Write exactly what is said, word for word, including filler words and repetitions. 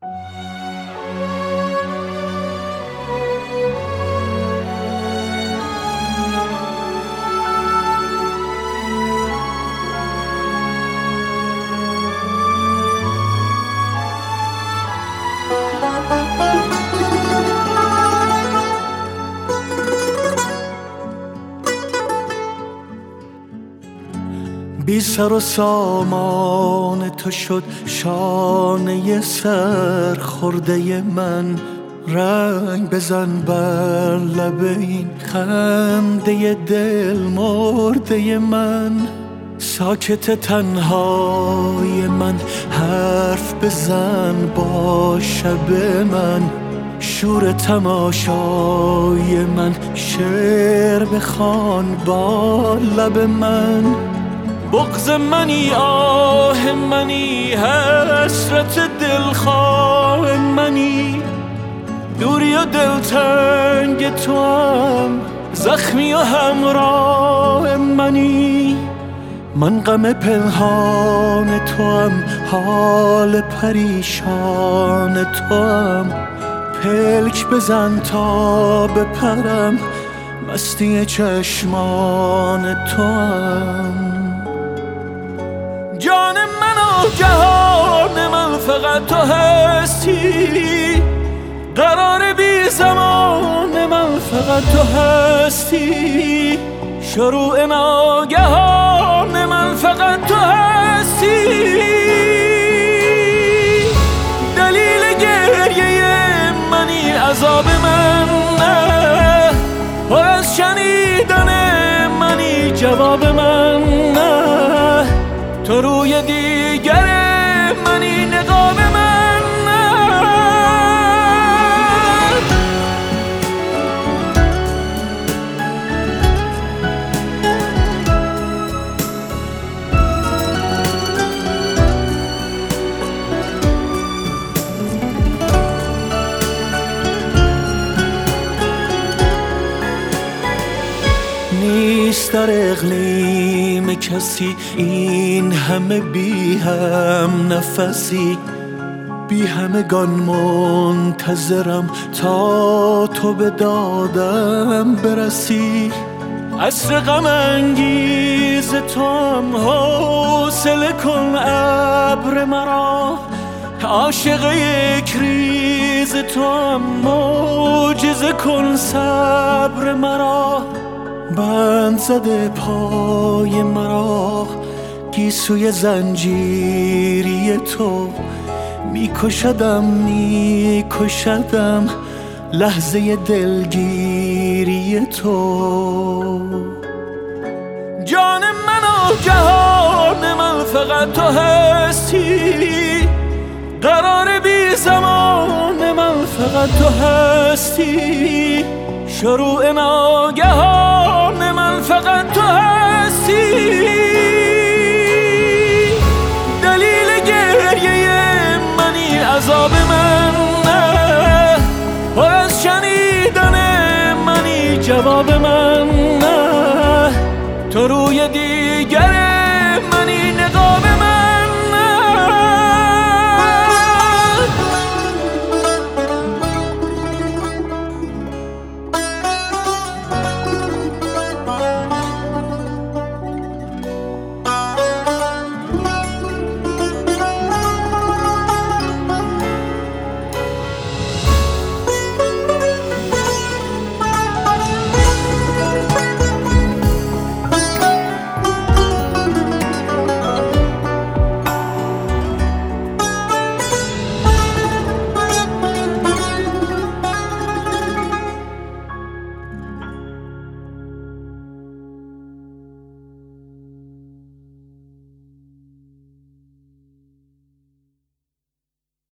بی سر و سامان تو شد شانه سر خورده من، رنگ بزن بر لب این خنده دل مرده من. ساکت تنهای من حرف بزن با شب من، شور تماشای من شعر بخوان با لب من. بغض منی آه منی حسرت دلخواه منی، دوری و دلتنگ تو هم زخمی و همراه منی. من غم پنهان تو هم حال پریشان تو هم، پلک بزن تا بپرم مستی چشمان تو هم. جان من و جهان من فقط تو هستی، قرار بی زمان من فقط تو هستی، شروع ناگهان من فقط تو هستی. دلیل گریه منی عذاب من نه، پر از شنیدن منی جواب من نه، تو روی دیگر منی نقاب من نه. نیست در اقلیم کسی این همه بی هم نفسی، بی همگان منتظرم تا تو به دادم برسی. عصر غم انگیز تو هم حوصله کن ابر مرا، عاشق یک ریز تو هم معجزه کن صبر مرا. بند زده پای مرا گیسوی زنجیری تو، میکشدم میکشدم لحظه دلگیری تو. جان من و جهان من فقط تو هستی، قرار بی زمان من فقط تو هستی، شروع ناگهان من فقط تو هستی.